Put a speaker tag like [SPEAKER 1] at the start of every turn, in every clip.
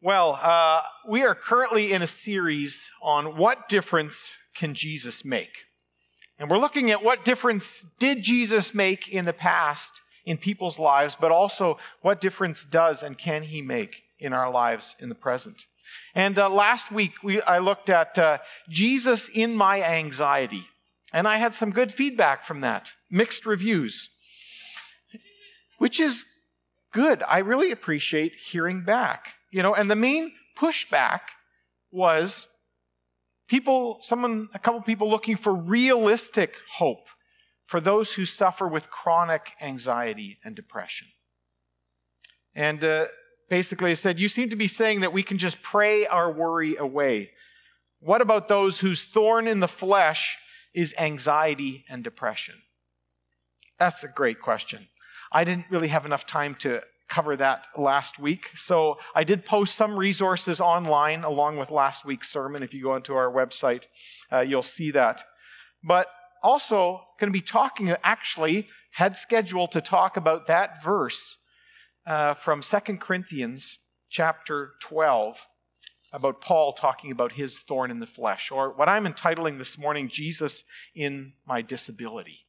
[SPEAKER 1] Well, we are currently in a series on what difference can Jesus make? And we're looking at what difference did Jesus make in the past in people's lives, but also what difference does and can he make in our lives in the present. And last week, I looked at Jesus in my anxiety. And I had some good feedback from that, mixed reviews, which is good. I really appreciate hearing back. And the main pushback was a couple people looking for realistic hope for those who suffer with chronic anxiety and depression. And basically I said, you seem to be saying that we can just pray our worry away. What about those whose thorn in the flesh is anxiety and depression? That's a great question. I didn't really have enough time to cover that last week. So I did post some resources online along with last week's sermon. If you go onto our website, you'll see that. But also going to be had scheduled to talk about that verse from 2 Corinthians chapter 12 about Paul talking about his thorn in the flesh, or what I'm entitling this morning, Jesus in my disability.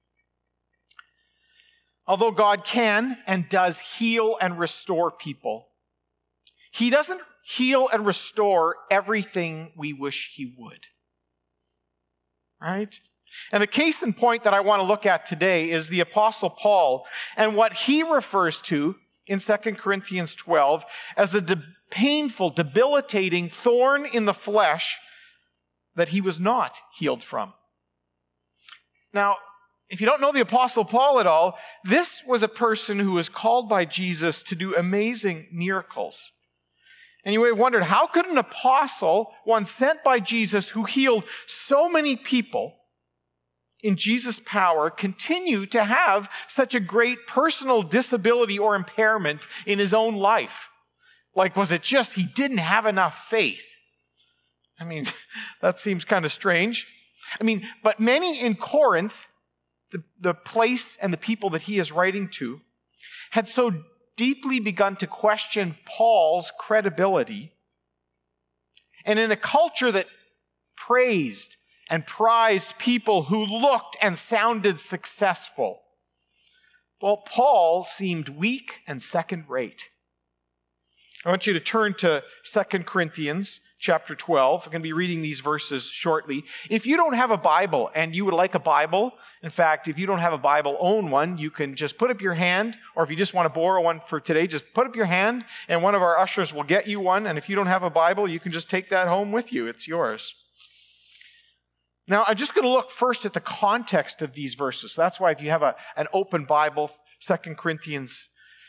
[SPEAKER 1] Although God can and does heal and restore people, he doesn't heal and restore everything we wish he would. Right? And the case in point that I want to look at today is the Apostle Paul and what he refers to in 2 Corinthians 12 as the painful, debilitating thorn in the flesh that he was not healed from. Now, if you don't know the Apostle Paul at all, this was a person who was called by Jesus to do amazing miracles. And you may have wondered, how could an apostle, one sent by Jesus who healed so many people in Jesus' power, continue to have such a great personal disability or impairment in his own life? Like, was it just he didn't have enough faith? I mean, that seems kind of strange. But many in Corinth, the place and the people that he is writing to, had so deeply begun to question Paul's credibility. And in a culture that praised and prized people who looked and sounded successful, well, Paul seemed weak and second-rate. I want you to turn to 2 Corinthians chapter 12. I'm going to be reading these verses shortly. If you don't have a Bible and you would like a Bible, in fact, if you don't have a Bible, own one, you can just put up your hand, or if you just want to borrow one for today, just put up your hand and one of our ushers will get you one. And if you don't have a Bible, you can just take that home with you. It's yours. Now, I'm just going to look first at the context of these verses. So that's why if you have an open Bible, 2 Corinthians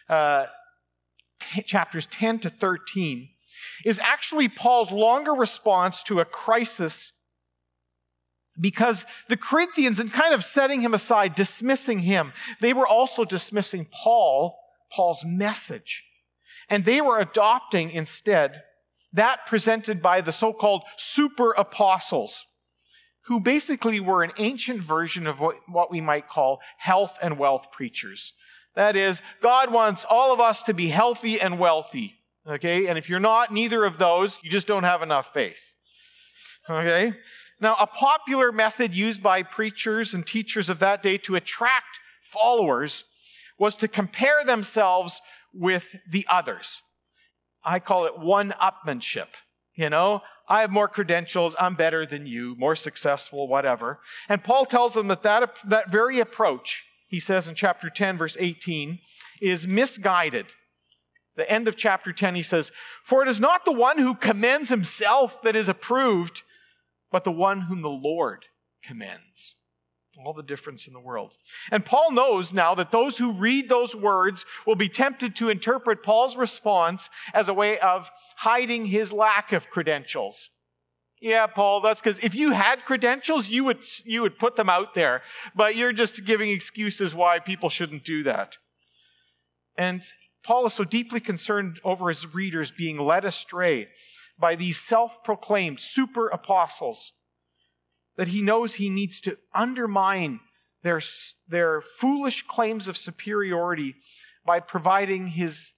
[SPEAKER 1] chapters 10 to 13, is actually Paul's longer response to a crisis, because the Corinthians, in kind of setting him aside, dismissing him, they were also dismissing Paul's message. And they were adopting instead that presented by the so-called super apostles, who basically were an ancient version of what we might call health and wealth preachers. That is, God wants all of us to be healthy and wealthy. Okay? And if you're not neither of those, you just don't have enough faith. Okay? Now, a popular method used by preachers and teachers of that day to attract followers was to compare themselves with the others. I call it one-upmanship. I have more credentials, I'm better than you, more successful, whatever. And Paul tells them that very approach, he says in chapter 10, verse 18, is misguided. The end of chapter 10, he says, "For it is not the one who commends himself that is approved, but the one whom the Lord commends." All the difference in the world. And Paul knows now that those who read those words will be tempted to interpret Paul's response as a way of hiding his lack of credentials. Yeah, Paul, that's because if you had credentials, you would put them out there. But you're just giving excuses why people shouldn't do that. And Paul is so deeply concerned over his readers being led astray by these self-proclaimed super apostles that he knows he needs to undermine their foolish claims of superiority by providing his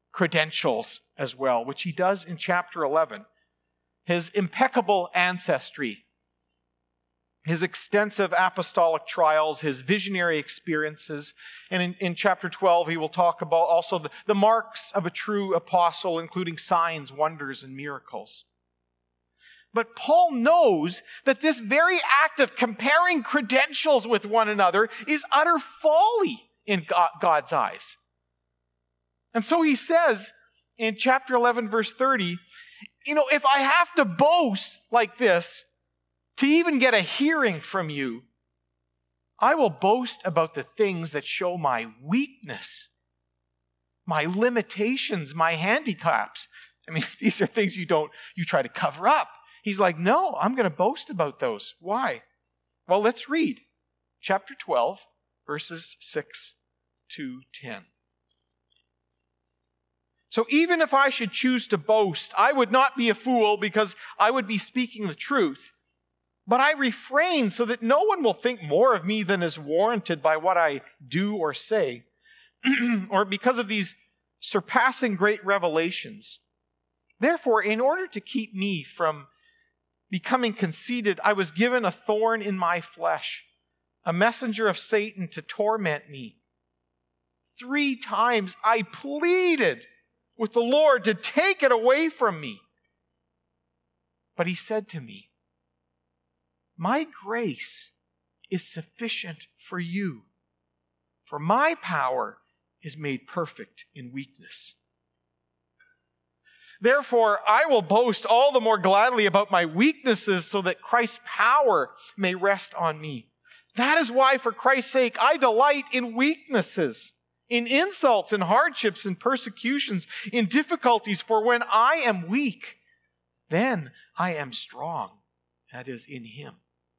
[SPEAKER 1] credentials as well, which he does in chapter 11. His impeccable ancestry, his extensive apostolic trials, his visionary experiences. And in chapter 12, he will talk about also the marks of a true apostle, including signs, wonders, and miracles. But Paul knows that this very act of comparing credentials with one another is utter folly in God's eyes. And so he says in chapter 11, verse 30, if I have to boast like this to even get a hearing from you, I will boast about the things that show my weakness, my limitations, my handicaps. I mean, these are things you try to cover up. He's like, no, I'm going to boast about those. Why? Well, let's read chapter 12, verses 6 to 10. So even if I should choose to boast, I would not be a fool because I would be speaking the truth. But I refrain so that no one will think more of me than is warranted by what I do or say, or because of these surpassing great revelations. Therefore, in order to keep me from becoming conceited, I was given a thorn in my flesh, a messenger of Satan to torment me. 3 times I pleaded with the Lord to take it away from me. But he said to me, my grace is sufficient for you, for my power is made perfect in weakness. Therefore, I will boast all the more gladly about my weaknesses so that Christ's power may rest on me. That is why, for Christ's sake, I delight in weaknesses, in insults and hardships and persecutions, in difficulties. For when I am weak, then I am strong. That is, in him.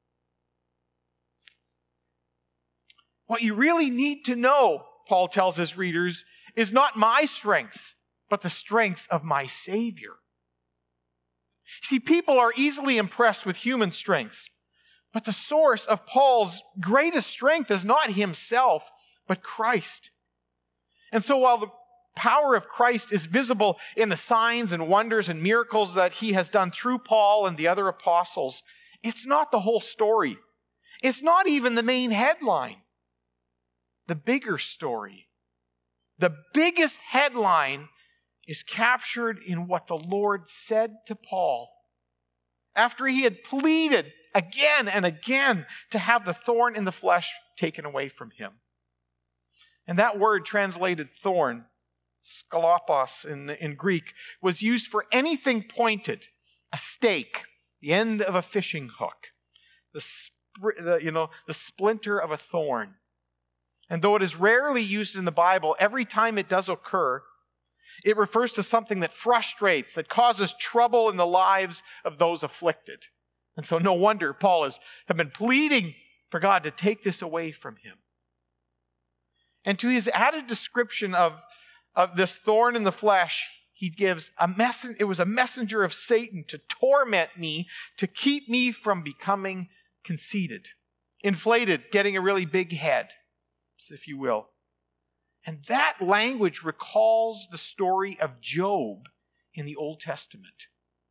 [SPEAKER 1] What you really need to know, Paul tells his readers, is not my strengths, but the strengths of my Savior. See, people are easily impressed with human strengths, but the source of Paul's greatest strength is not himself, but Christ. And so while the power of Christ is visible in the signs and wonders and miracles that he has done through Paul and the other apostles, it's not the whole story. It's not even the main headline. The bigger story, the biggest headline, is captured in what the Lord said to Paul after he had pleaded again and again to have the thorn in the flesh taken away from him. And that word translated thorn, skalopos in Greek, was used for anything pointed, a stake, the end of a fishing hook, the splinter of a thorn. And though it is rarely used in the Bible, every time it does occur, it refers to something that frustrates, that causes trouble in the lives of those afflicted. And so no wonder Paul has been pleading for God to take this away from him. And to his added description of this thorn in the flesh, he gives it was a messenger of Satan to torment me, to keep me from becoming conceited, inflated, getting a really big head, if you will. And that language recalls the story of Job in the Old Testament.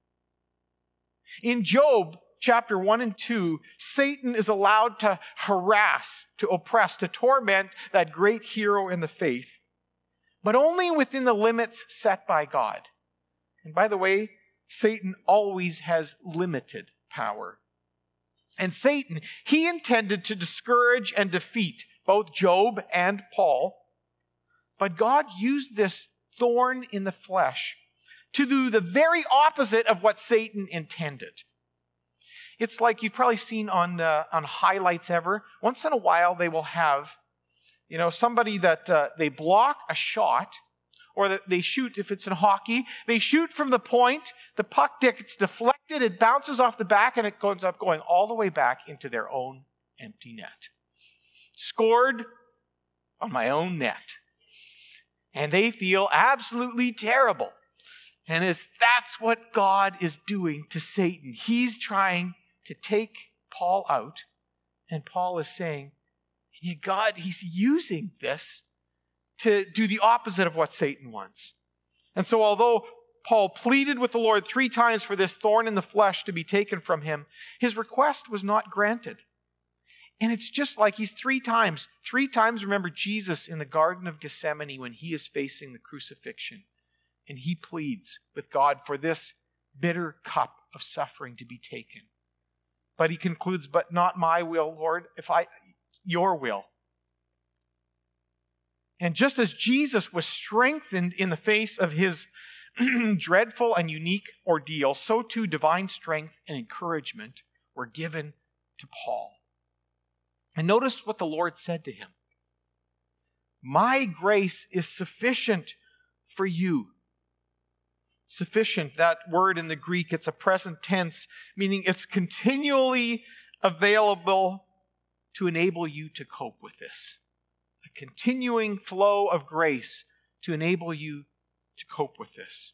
[SPEAKER 1] In Job, chapter 1 and 2, Satan is allowed to harass, to oppress, to torment that great hero in the faith, but only within the limits set by God. And by the way, Satan always has limited power. And Satan, he intended to discourage and defeat both Job and Paul, but God used this thorn in the flesh to do the very opposite of what Satan intended. It's like you've probably seen on highlights ever. Once in a while, they will have, somebody that they block a shot, or that they shoot, if it's in hockey, they shoot from the point, the puck gets deflected, it bounces off the back, and it goes up going all the way back into their own empty net. Scored on my own net. And they feel absolutely terrible. And that's what God is doing to Satan. He's trying to take Paul out. And Paul is saying, God, he's using this to do the opposite of what Satan wants. And so although Paul pleaded with the Lord 3 times for this thorn in the flesh to be taken from him, his request was not granted. And it's just like he's 3 times. 3 times, remember Jesus in the Garden of Gethsemane when he is facing the crucifixion. And he pleads with God for this bitter cup of suffering to be taken. But he concludes, but not my will, Lord, your will. And just as Jesus was strengthened in the face of his dreadful and unique ordeal, so too divine strength and encouragement were given to Paul. And notice what the Lord said to him. My grace is sufficient for you. Sufficient, that word in the Greek, it's a present tense, meaning it's continually available to enable you to cope with this. A continuing flow of grace to enable you to cope with this.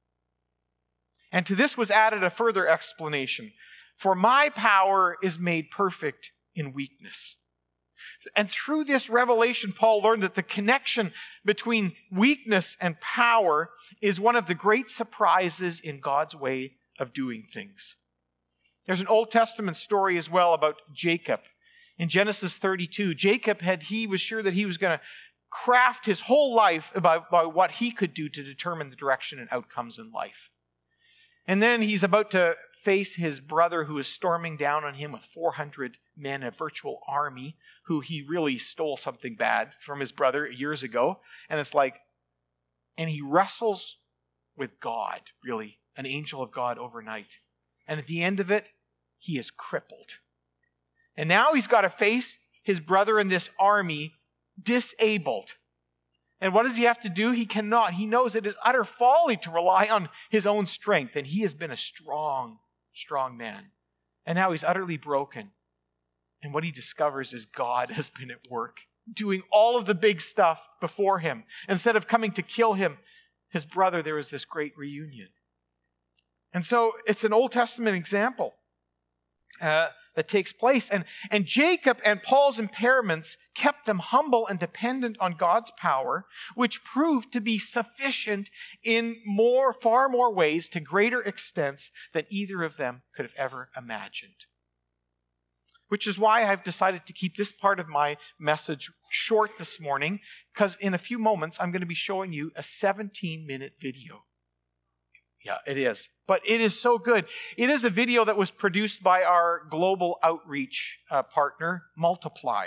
[SPEAKER 1] And to this was added a further explanation. For my power is made perfect in weakness. And through this revelation, Paul learned that the connection between weakness and power is one of the great surprises in God's way of doing things. There's an Old Testament story as well about Jacob. In Genesis 32, Jacob was sure that he was going to craft his whole life about what he could do to determine the direction and outcomes in life. And then he's about to face his brother who is storming down on him with 400 men, a virtual army, who he really stole something bad from his brother years ago. And it's like, and he wrestles with God, really, an angel of God overnight. And at the end of it, he is crippled. And now he's got to face his brother in this army disabled. And what does he have to do? He cannot. He knows it is utter folly to rely on his own strength. And he has been a strong man. And now he's utterly broken. And what he discovers is God has been at work, doing all of the big stuff before him. Instead of coming to kill him, his brother, there was this great reunion. And so it's an Old Testament example that takes place. And Jacob and Paul's impairments kept them humble and dependent on God's power, which proved to be sufficient in far more ways, to greater extents than either of them could have ever imagined. Which is why I've decided to keep this part of my message short this morning, because in a few moments I'm going to be showing you a 17-minute video. Yeah, it is. But it is so good. It is a video that was produced by our global outreach partner, Multiply.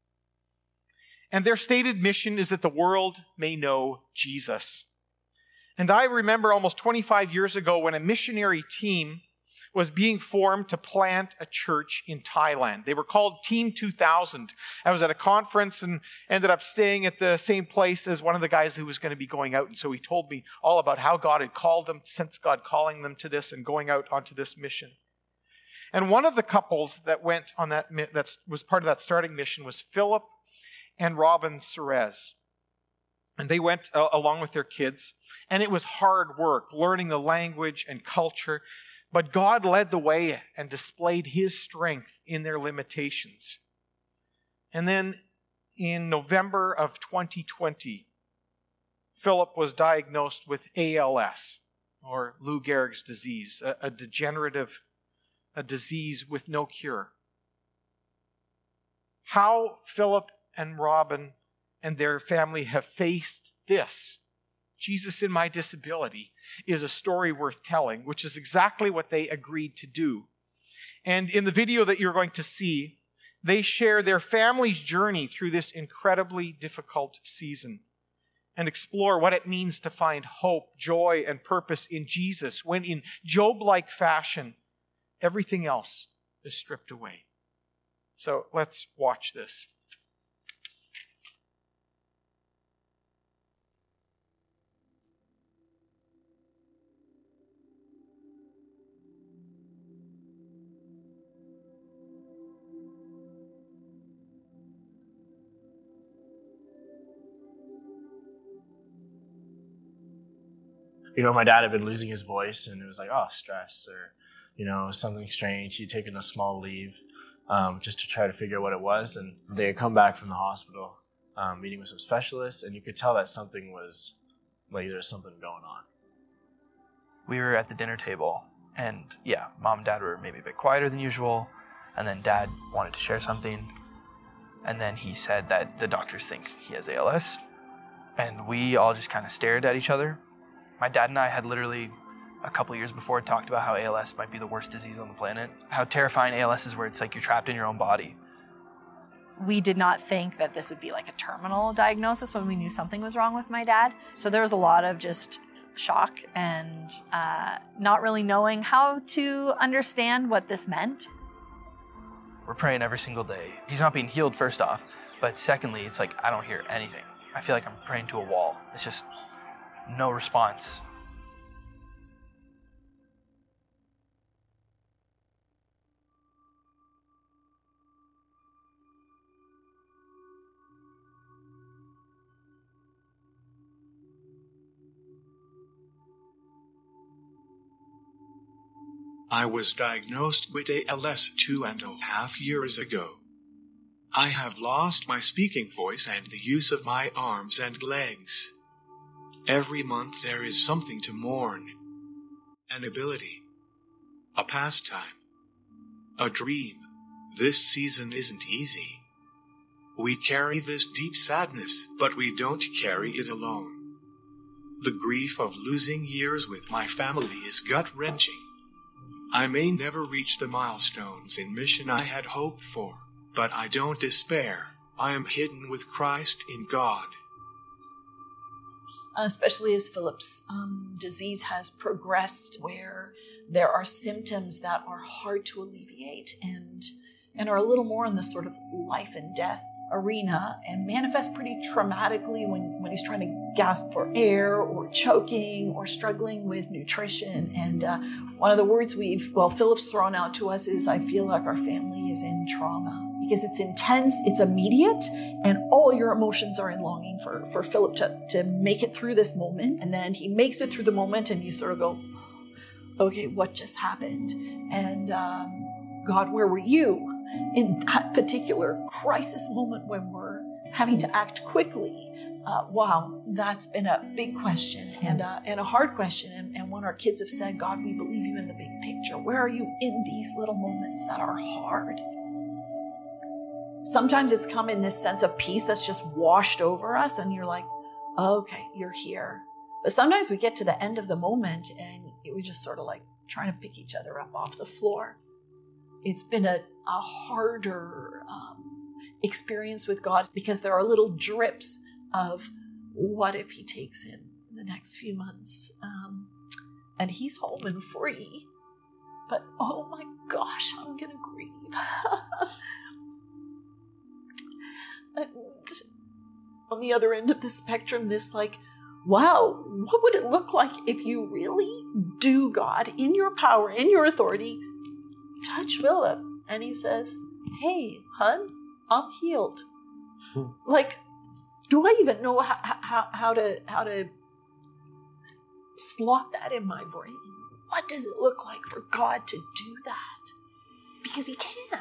[SPEAKER 1] And their stated mission is that the world may know Jesus. And I remember almost 25 years ago when a missionary team was being formed to plant a church in Thailand. They were called Team 2000. I was at a conference and ended up staying at the same place as one of the guys who was going to be going out. And so he told me all about how God had called them, since God calling them to this and going out onto this mission. And one of the couples that went on that was part of that starting mission was Philip and Robin Serez. And they went along with their kids. And it was hard work, learning the language and culture. But God led the way and displayed his strength in their limitations. And then in November of 2020, Philip was diagnosed with ALS, or Lou Gehrig's disease, a disease with no cure. How Philip and Robin and their family have faced this, Jesus in my disability, is a story worth telling, which is exactly what they agreed to do. And in the video that you're going to see, they share their family's journey through this incredibly difficult season and explore what it means to find hope, joy, and purpose in Jesus when in Job-like fashion, everything else is stripped away. So let's watch this.
[SPEAKER 2] My dad had been losing his voice, and it was like, stress or, something strange. He'd taken a small leave just to try to figure out what it was. And they had come back from the hospital, meeting with some specialists, and you could tell that something was like there's something going on.
[SPEAKER 3] We were at the dinner table, and yeah, mom and dad were maybe a bit quieter than usual, and then dad wanted to share something, and then he said that the doctors think he has ALS, and we all just kind of stared at each other. My dad and I had literally a couple years before talked about how ALS might be the worst disease on the planet, how terrifying ALS is, where it's like you're trapped in your own body.
[SPEAKER 4] We did not think that this would be like a terminal diagnosis when we knew something was wrong with my dad. So there was a lot of just shock and not really knowing how to understand what this meant.
[SPEAKER 3] We're praying every single day. He's not being healed, first off, but secondly, it's like I don't hear anything. I feel like I'm praying to a wall. It's just no response.
[SPEAKER 5] I was diagnosed with ALS 2.5 years ago. I have lost my speaking voice and the use of my arms and legs. Every month there is something to mourn. An ability. A pastime. A dream. This season isn't easy. We carry this deep sadness, but we don't carry it alone. The grief of losing years with my family is gut-wrenching. I may never reach the milestones in mission I had hoped for, but I don't despair. I am hidden with Christ in God.
[SPEAKER 6] Especially as Philip's disease has progressed, where there are symptoms that are hard to alleviate and are a little more in the sort of life and death arena and manifest pretty traumatically when he's trying to gasp for air or choking or struggling with nutrition. And one of the words Philip's thrown out to us is, I feel like our family is in trauma, because it's intense, it's immediate, and all your emotions are in longing for Philip to make it through this moment. And then he makes it through the moment and you sort of go, okay, what just happened? And God, where were you in that particular crisis moment when we're having to act quickly? Wow, that's been a big question and a hard question. And when our kids have said, God, we believe you in the big picture. Where are you in these little moments that are hard? Sometimes it's come in this sense of peace that's just washed over us and you're like, oh, okay, you're here. But sometimes we get to the end of the moment and we just sort of like trying to pick each other up off the floor. It's been a harder experience with God because there are little drips of what if he takes him in the next few months and he's home and free. But oh my gosh, I'm going to grieve. And on the other end of the spectrum, this like, wow, what would it look like if you really do, God, in your power, in your authority, touch Philip? And he says, hey, hun, I'm healed. Like, do I even know how to slot that in my brain? What does it look like for God to do that? Because he can.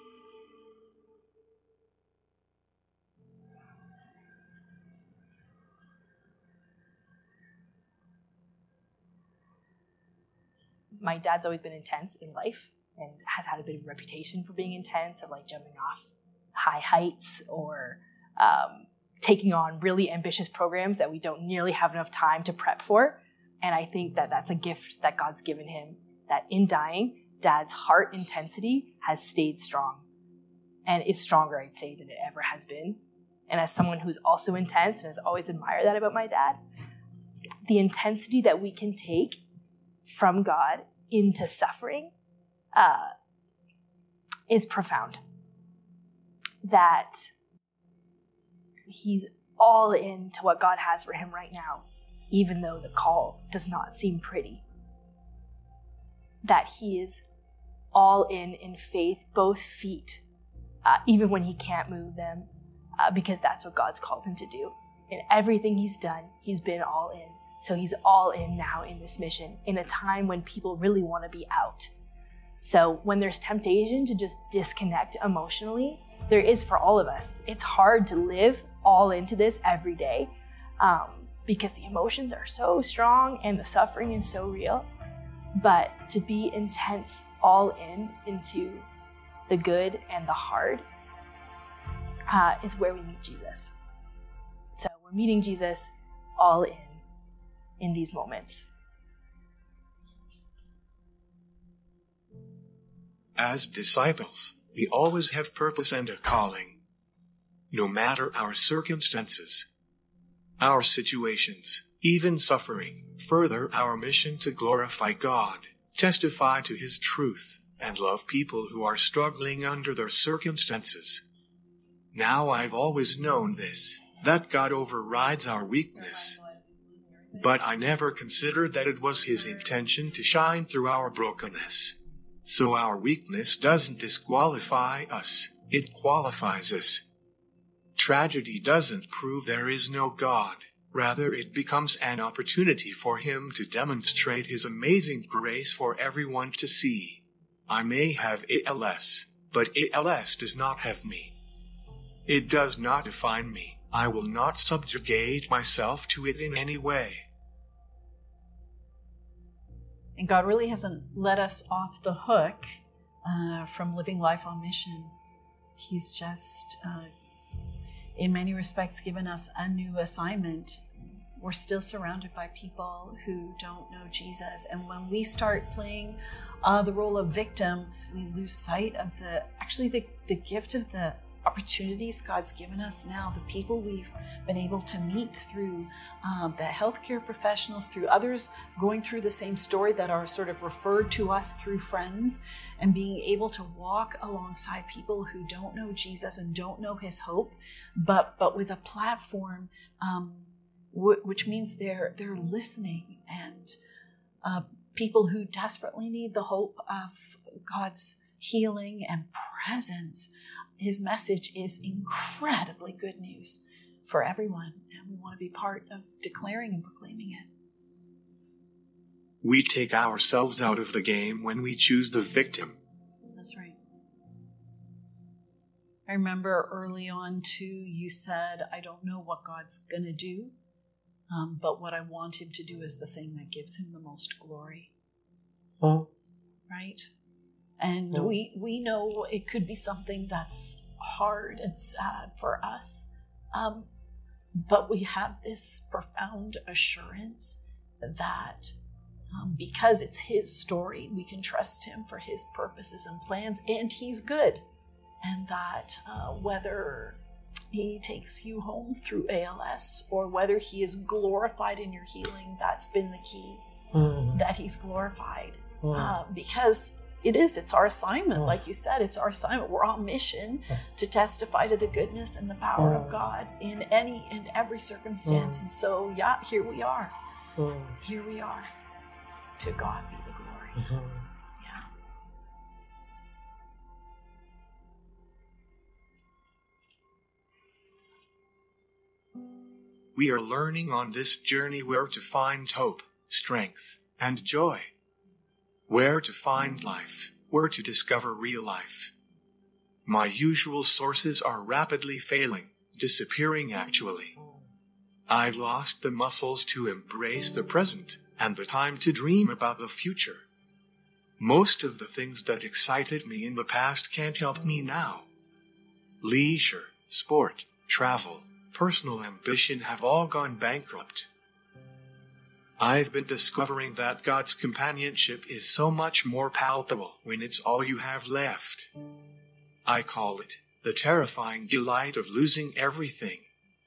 [SPEAKER 7] My dad's always been intense in life and has had a bit of a reputation for being intense, of like jumping off high heights or taking on really ambitious programs that we don't nearly have enough time to prep for. And I think that that's a gift that God's given him, that in dying, Dad's heart intensity has stayed strong. And it's stronger, I'd say, than it ever has been. And as someone who's also intense and has always admired that about my dad, the intensity that we can take from God into suffering is profound. That he's all in to what God has for him right now, even though the call does not seem pretty. That he is all in faith, both feet, even when he can't move them, because that's what God's called him to do. In everything he's done, he's been all in. So he's all in now in this mission, in a time when people really want to be out. So when there's temptation to just disconnect emotionally, there is for all of us. It's hard to live all into this every day. because the emotions are so strong and the suffering is so real. But to be intense all into the good and the hard is where we meet Jesus. So we're meeting Jesus all in these moments.
[SPEAKER 5] As disciples, we always have purpose and a calling. No matter our circumstances, our situations, even suffering, further our mission to glorify God, testify to His truth, and love people who are struggling under their circumstances. Now I've always known this, that God overrides our weakness. But I never considered that it was His intention to shine through our brokenness. So our weakness doesn't disqualify us, it qualifies us. Tragedy doesn't prove there is no God. Rather, it becomes an opportunity for Him to demonstrate His amazing grace for everyone to see. I may have ALS, but ALS does not have me. It does not define me. I will not subjugate myself to it in any way.
[SPEAKER 6] And God really hasn't let us off the hook from living life on mission. He's just, in many respects, given us a new assignment. We're still surrounded by people who don't know Jesus. And when we start playing the role of victim, we lose sight of the gift of the opportunities God's given us now, the people we've been able to meet through the healthcare professionals, through others going through the same story that are sort of referred to us through friends, and being able to walk alongside people who don't know Jesus and don't know His hope, but with a platform which means they're listening, and people who desperately need the hope of God's healing and presence. His message is incredibly good news for everyone, and we want to be part of declaring and proclaiming it.
[SPEAKER 5] We take ourselves out of the game when we choose the victim.
[SPEAKER 6] That's right. I remember early on too, you said, I don't know what God's going to do, but what I want Him to do is the thing that gives Him the most glory. Right? And we know it could be something that's hard and sad for us. But we have this profound assurance that because it's His story, we can trust Him for His purposes and plans, and He's good. And that whether He takes you home through ALS or whether He is glorified in your healing, that's been the key, that He's glorified. Because it's our assignment, like you said, it's our assignment. We're on mission to testify to the goodness and the power of God in any and every circumstance. And so, here we are. Here we are. To God be the glory.
[SPEAKER 5] We are learning on this journey where to find hope, strength, and joy. Where to find life, where to discover real life. My usual sources are rapidly failing, disappearing actually. I've lost the muscles to embrace the present and the time to dream about the future. Most of the things that excited me in the past can't help me now. Leisure, sport, travel, personal ambition have all gone bankrupt. I've been discovering that God's companionship is so much more palpable when it's all you have left. I call it the terrifying delight of losing everything.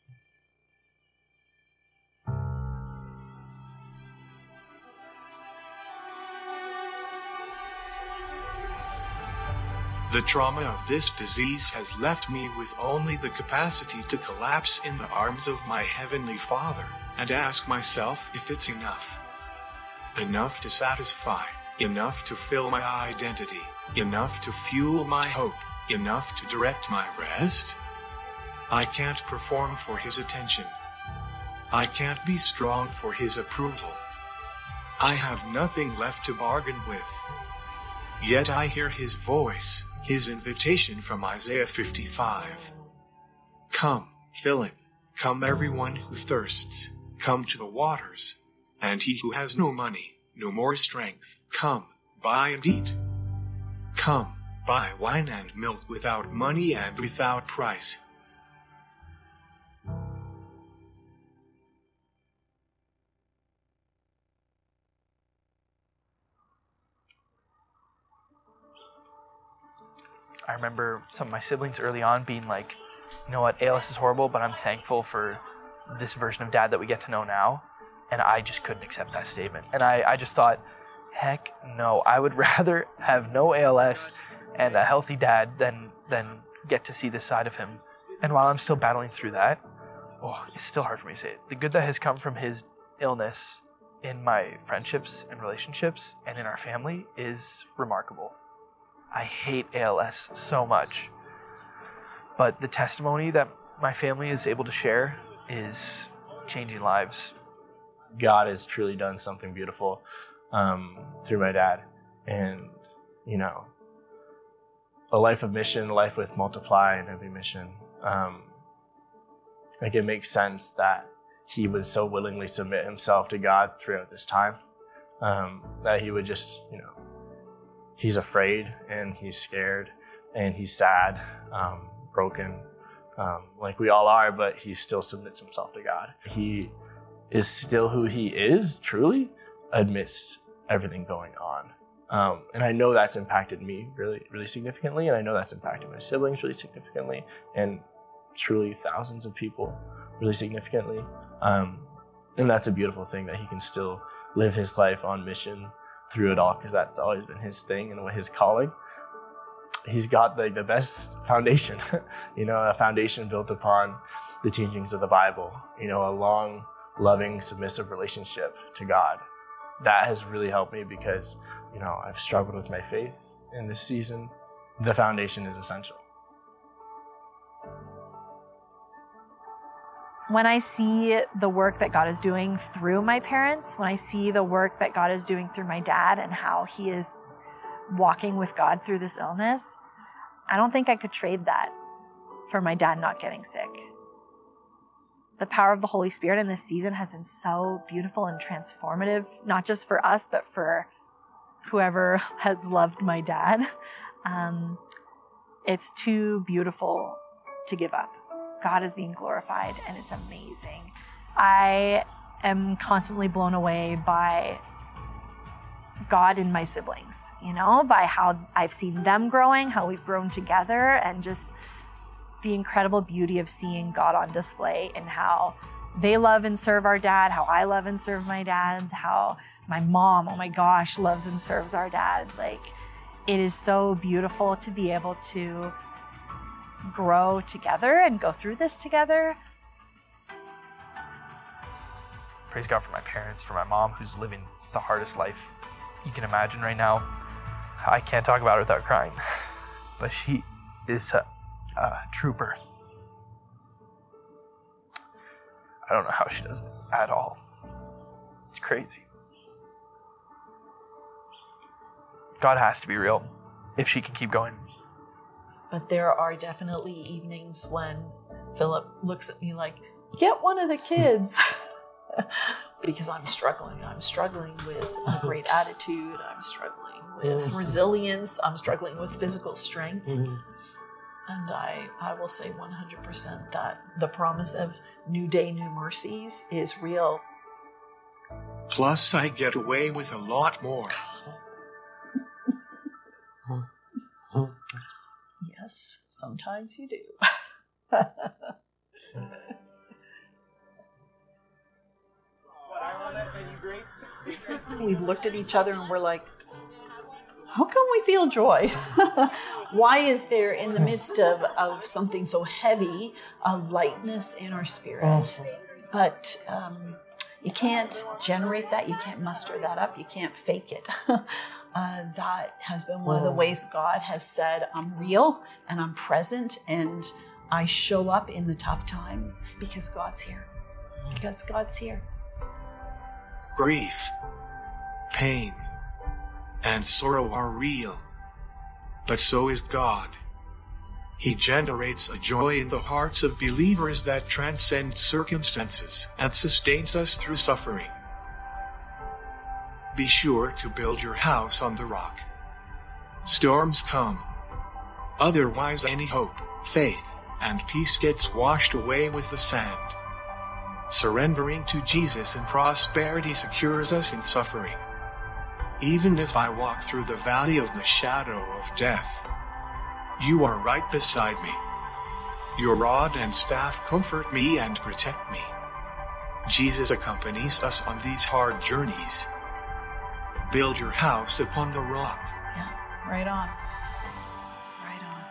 [SPEAKER 5] The trauma of this disease has left me with only the capacity to collapse in the arms of my Heavenly Father and ask myself if it's enough. Enough to satisfy, enough to fill my identity, enough to fuel my hope, enough to direct my rest. I can't perform for His attention. I can't be strong for His approval. I have nothing left to bargain with. Yet I hear His voice, His invitation from Isaiah 55. Come, fill it. Come everyone who thirsts. Come to the waters. And he who has no money, no more strength, come, buy and eat. Come, buy wine and milk without money and without price.
[SPEAKER 3] I remember some of my siblings early on being like, you know what, ALS is horrible, but I'm thankful for this version of Dad that we get to know now. And I just couldn't accept that statement. And I just thought, heck no, I would rather have no ALS and a healthy dad than get to see this side of him. And while I'm still battling through that, it's still hard for me to say it. The good that has come from his illness in my friendships and relationships and in our family is remarkable. I hate ALS so much. But the testimony that my family is able to share is changing lives.
[SPEAKER 2] God has truly done something beautiful through my dad. And, a life of mission, a life with multiply in every mission. It makes sense that he would so willingly submit himself to God throughout this time. That he would just, he's afraid and he's scared and he's sad, broken, like we all are, but he still submits himself to God. He is still who he is, truly, amidst everything going on. And I know that's impacted me really, really significantly, and I know that's impacted my siblings really significantly, and truly thousands of people really significantly. And that's a beautiful thing, that he can still live his life on mission through it all, because that's always been his thing and his calling. He's got the best foundation, a foundation built upon the teachings of the Bible, a long, loving, submissive relationship to God. That has really helped me because, I've struggled with my faith in this season. The foundation is essential.
[SPEAKER 4] When I see the work that God is doing through my parents, when I see the work that God is doing through my dad and how he is walking with God through this illness, I don't think I could trade that for my dad not getting sick. The power of the Holy Spirit in this season has been so beautiful and transformative, not just for us, but for whoever has loved my dad. It's too beautiful to give up. God is being glorified, and it's amazing. I am constantly blown away by God in my siblings, by how I've seen them growing, how we've grown together, and just the incredible beauty of seeing God on display and how they love and serve our dad, how I love and serve my dad, how my mom, oh my gosh, loves and serves our dad. It is so beautiful to be able to grow together and go through this together.
[SPEAKER 3] Praise God for my parents, for my mom, who's living the hardest life you can imagine right now. I can't talk about it without crying, but she is a trooper. I don't know how she does it at all. It's crazy. God has to be real if she can keep going.
[SPEAKER 6] But there are definitely evenings when Philip looks at me like, get one of the kids. Because I'm struggling. I'm struggling with a great attitude. I'm struggling with resilience. I'm struggling with physical strength. Mm-hmm. And I will say 100% that the promise of new day, new mercies is real.
[SPEAKER 5] Plus, I get away with a lot more.
[SPEAKER 6] Yes, sometimes you do. We've looked at each other and we're like, how come we feel joy? Why is there, in the midst of something so heavy, a lightness in our spirit? But you can't generate that. You can't muster that up. You can't fake it. That has been one of the ways God has said, I'm real and I'm present and I show up in the tough times because God's here. Because God's here.
[SPEAKER 5] Grief, pain, and sorrow are real, but so is God. He generates a joy in the hearts of believers that transcends circumstances and sustains us through suffering. Be sure to build your house on the rock. Storms come. Otherwise, any hope, faith, and peace gets washed away with the sand. Surrendering to Jesus in prosperity secures us in suffering. Even if I walk through the valley of the shadow of death, you are right beside me. Your rod and staff comfort me and protect me. Jesus accompanies us on these hard journeys. Build your house upon the rock.
[SPEAKER 6] Yeah, right on. Right on.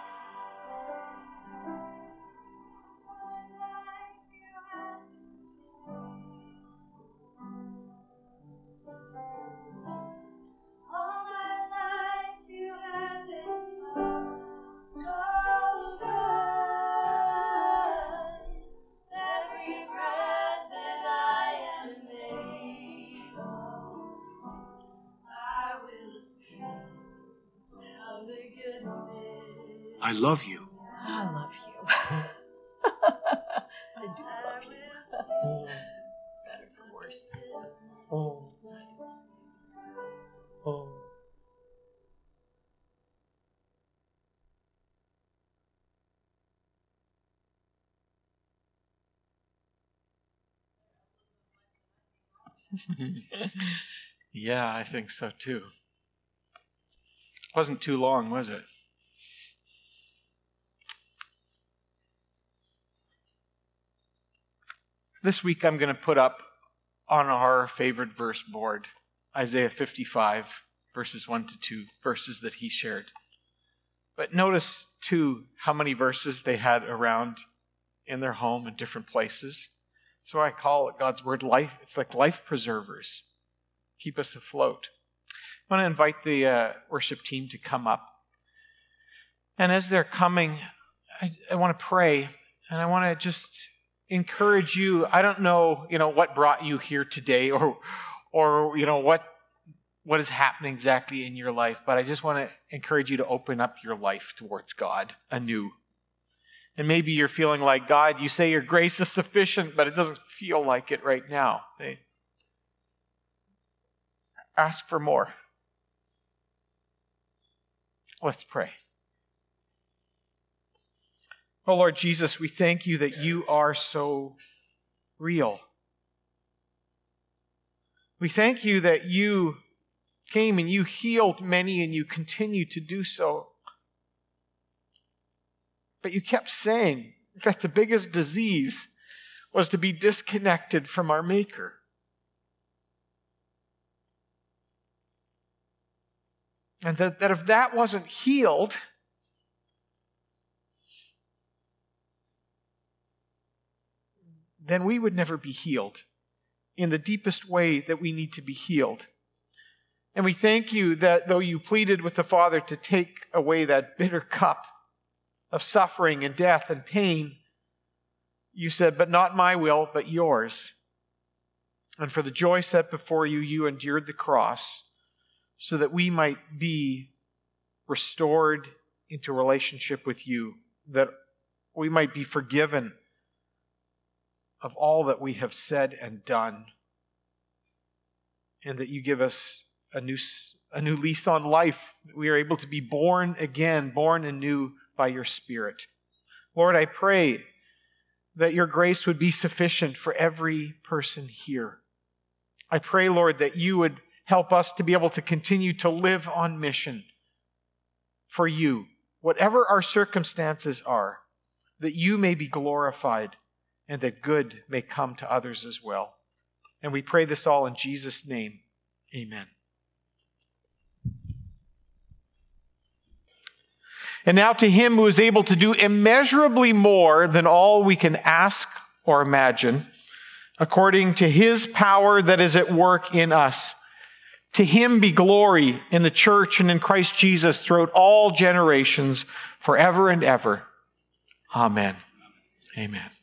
[SPEAKER 5] I love you.
[SPEAKER 6] I love you. I do love you. Better for worse.
[SPEAKER 1] Yeah, I think so too. Wasn't too long, was it? This week I'm going to put up on our favorite verse board, Isaiah 55, verses 1 to 2, verses that he shared. But notice, too, how many verses they had around in their home in different places. That's why I call it God's word life. It's like life preservers. Keep us afloat. I want to invite the worship team to come up. And as they're coming, I want to pray, and I want to just encourage you. I don't know, what brought you here today or what is happening exactly in your life, but I just want to encourage you to open up your life towards God anew. And maybe you're feeling like, God, you say your grace is sufficient, but it doesn't feel like it right now. Ask for more. Let's pray. Oh, Lord Jesus, we thank you that you are so real. We thank you that you came and you healed many and you continue to do so. But you kept saying that the biggest disease was to be disconnected from our Maker. And that if that wasn't healed, then we would never be healed in the deepest way that we need to be healed. And we thank you that though you pleaded with the Father to take away that bitter cup of suffering and death and pain, you said, but not my will, but yours. And for the joy set before you, you endured the cross so that we might be restored into relationship with you, that we might be forgiven of all that we have said and done, and that you give us a new lease on life. We are able to be born again, born anew by your Spirit. Lord, I pray that your grace would be sufficient for every person here. I pray, Lord, that you would help us to be able to continue to live on mission for you, whatever our circumstances are, that you may be glorified and that good may come to others as well. And we pray this all in Jesus' name. Amen. And now to him who is able to do immeasurably more than all we can ask or imagine, according to his power that is at work in us. To him be glory in the church and in Christ Jesus throughout all generations, forever and ever. Amen. Amen.